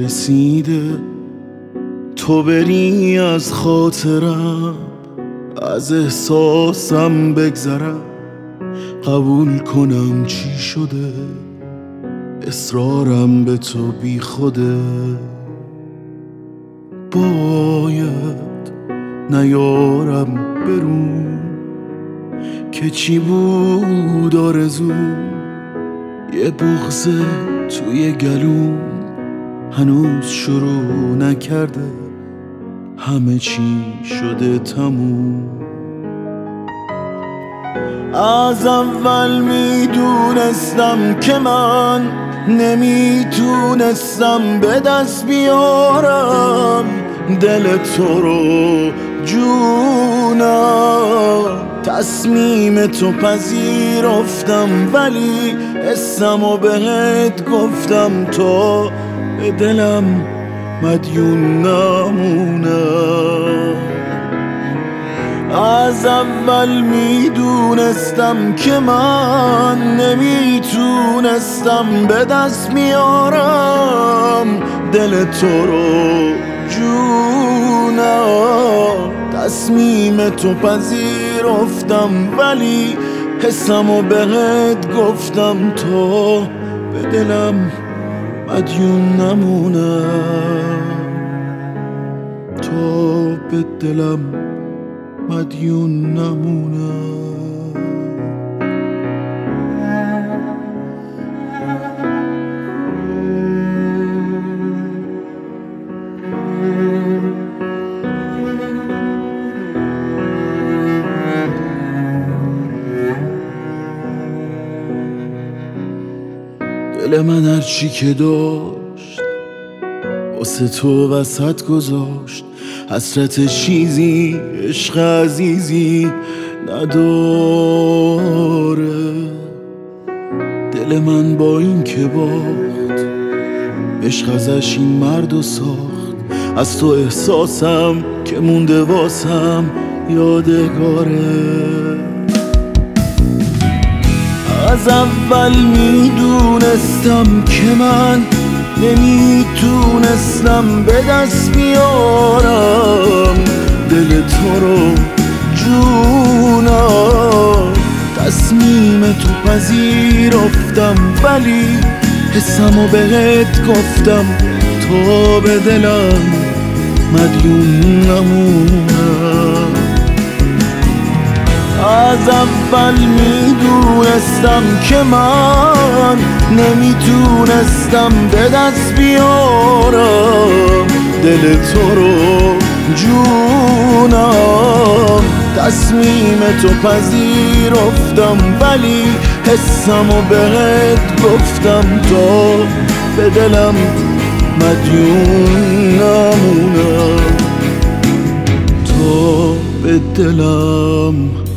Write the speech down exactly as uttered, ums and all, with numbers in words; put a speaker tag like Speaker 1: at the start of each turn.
Speaker 1: رسیده تو بری از خاطرم، از احساسم بگذرم، قبول کنم چی شده، اصرارم به تو بی خوده. باید نیارم برون که چی بود آرزوم، یه بغض توی گلوم هنوز شروع نکرده، همه چی شده تموم. از اول میدونستم که من نمیتونستم به دست بیارم دل تو رو جونم. تصمیم تو پذیرفتم ولی اسمو بهت گفتم تا به دلم مدیون نمونم. از اول میدونستم که من نمیتونستم به دست میارم دل تو رو جونم. تصمیم تو پذیرفتم ولی حسمو بهت گفتم تا به دلم مدیون نمونم، تا به دلم مدیون نمونم. دل من هرچی که داشت واسه تو وسط گذاشت، حسرت چیزی عشق عزیزی نداره. دل من با این که باخت عشق ازش این مرد و ساخت، از تو احساسم که مونده واسم یادگاره. از اول میدونستم که من نمیتونستم به دست بیارم دل تو رو جونم. تصمیم تو پذیرفتم ولی حسمو بهت گفتم تا به دلم مدیون نمونم. از اول میدونستم که من نمیتونستم به دست بیارم دل تو رو جونم. تصمیم تو پذیرفتم ولی حسمو بهت گفتم تا به دلم مدیون نمونم، تا به دلم